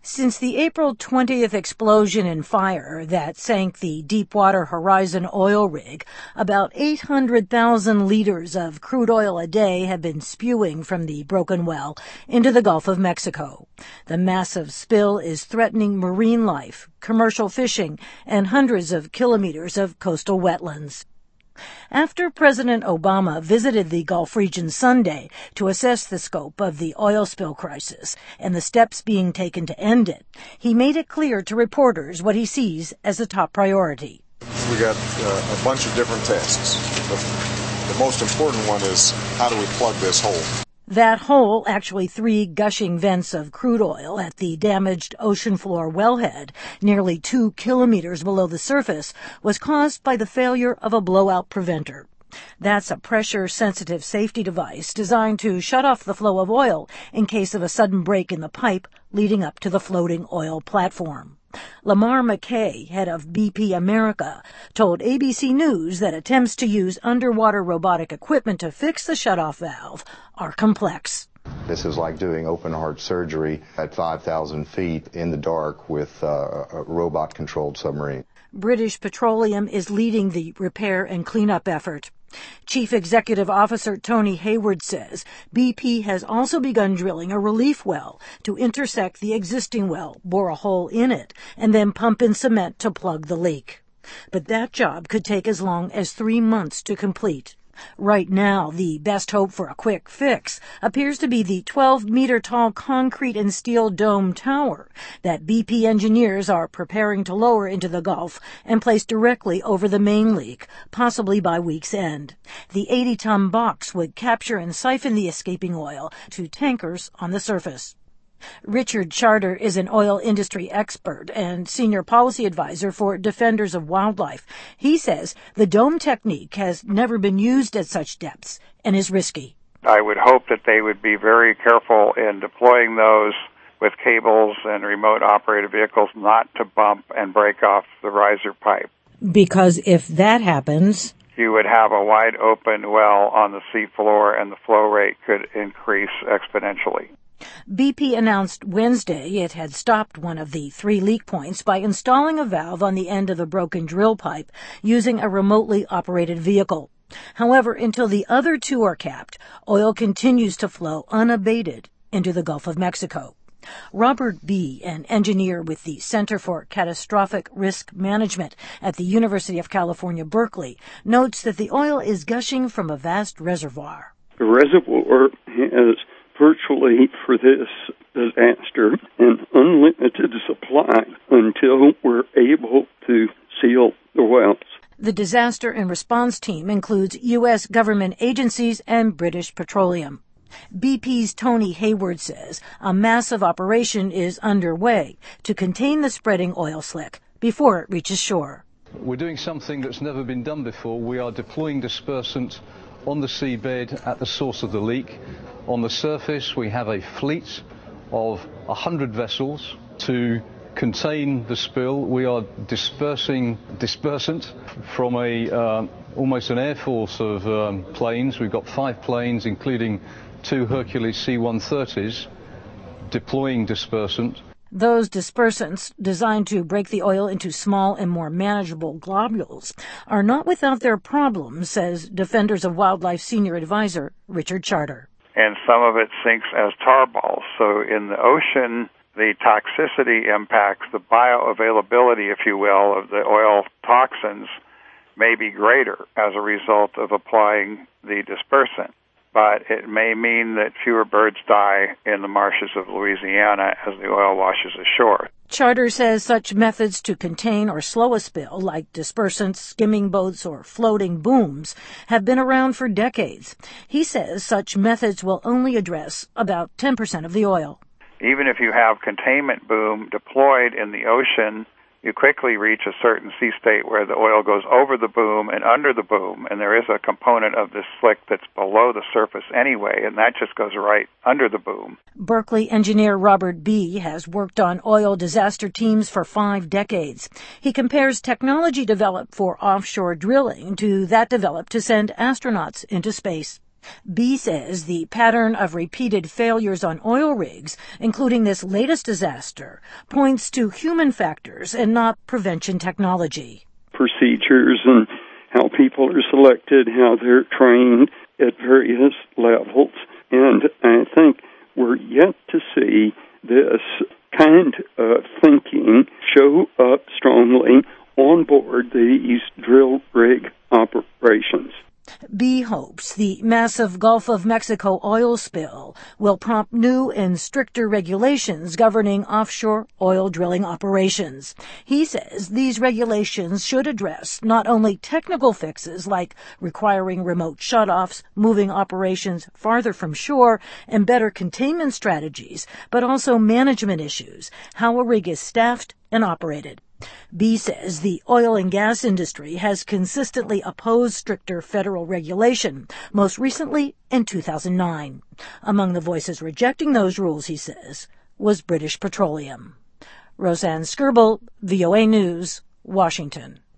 Since the April 20th explosion and fire that sank the Deepwater Horizon oil rig, about 800,000 liters of crude oil a day have been spewing from the broken well into the Gulf of Mexico. The massive spill is threatening marine life, commercial fishing, and hundreds of kilometers of coastal wetlands. After President Obama visited the Gulf region Sunday to assess the scope of the oil spill crisis and the steps being taken to end it, he made it clear to reporters what he sees as a top priority. We got a bunch of different tasks. The most important one is how do we plug this hole? That hole, actually 3 gushing vents of crude oil at the damaged ocean floor wellhead, nearly 2 kilometers below the surface, was caused by the failure of a blowout preventer. That's a pressure-sensitive safety device designed to shut off the flow of oil in case of a sudden break in the pipe leading up to the floating oil platform. Lamar McKay, head of BP America, told ABC News that attempts to use underwater robotic equipment to fix the shutoff valve are complex. This is like doing open-heart surgery at 5,000 feet in the dark with a robot-controlled submarine. British Petroleum is leading the repair and cleanup effort. Chief Executive Officer Tony Hayward says BP has also begun drilling a relief well to intersect the existing well, bore a hole in it, and then pump in cement to plug the leak. But that job could take as long as 3 months to complete. Right now, the best hope for a quick fix appears to be the 12-meter-tall concrete and steel dome tower that BP engineers are preparing to lower into the Gulf and place directly over the main leak, possibly by week's end. The 80-ton box would capture and siphon the escaping oil to tankers on the surface. Richard Charter is an oil industry expert and senior policy advisor for Defenders of Wildlife. He says the dome technique has never been used at such depths and is risky. I would hope that they would be very careful in deploying those with cables and remote operated vehicles not to bump and break off the riser pipe. Because if that happens, you would have a wide open well on the seafloor and the flow rate could increase exponentially. BP announced Wednesday it had stopped one of the 3 leak points by installing a valve on the end of a broken drill pipe using a remotely operated vehicle. However, until the other 2 are capped, oil continues to flow unabated into the Gulf of Mexico. Robert B., an engineer with the Center for Catastrophic Risk Management at the University of California, Berkeley, notes that the oil is gushing from a vast reservoir. The reservoir has virtually, for this disaster, an unlimited supply until we're able to seal the wells. The disaster and response team includes U.S. government agencies and British Petroleum. BP's Tony Hayward says a massive operation is underway to contain the spreading oil slick before it reaches shore. We're doing something that's never been done before. We are deploying dispersant on the seabed at the source of the leak. On the surface, we have a fleet of 100 vessels to contain the spill. We are dispersing dispersant from almost an air force of planes. We've got 5 planes, including 2 Hercules C-130s, deploying dispersant. Those dispersants, designed to break the oil into small and more manageable globules, are not without their problems, says Defenders of Wildlife senior advisor Richard Charter. And some of it sinks as tar balls. So in the ocean, the toxicity impacts, the bioavailability, if you will, of the oil toxins may be greater as a result of applying the dispersant. But it may mean that fewer birds die in the marshes of Louisiana as the oil washes ashore. Charter says such methods to contain or slow a spill, like dispersants, skimming boats, or floating booms, have been around for decades. He says such methods will only address about 10% of the oil. Even if you have containment boom deployed in the ocean, you quickly reach a certain sea state where the oil goes over the boom and under the boom, and there is a component of this slick that's below the surface anyway, and that just goes right under the boom. Berkeley engineer Robert B. has worked on oil disaster teams for 5 decades. He compares technology developed for offshore drilling to that developed to send astronauts into space. B says the pattern of repeated failures on oil rigs, including this latest disaster, points to human factors and not prevention technology. Procedures and how people are selected, how they're trained at various levels. And I think we're yet to see this kind of thinking show up strongly on board these drill rig operations. B hopes the massive Gulf of Mexico oil spill will prompt new and stricter regulations governing offshore oil drilling operations. He says these regulations should address not only technical fixes like requiring remote shutoffs, moving operations farther from shore, and better containment strategies, but also management issues, how a rig is staffed and operated. B says the oil and gas industry has consistently opposed stricter federal regulation, most recently in 2009. Among the voices rejecting those rules, he says, was British Petroleum. Roseanne Skirble, VOA News, Washington.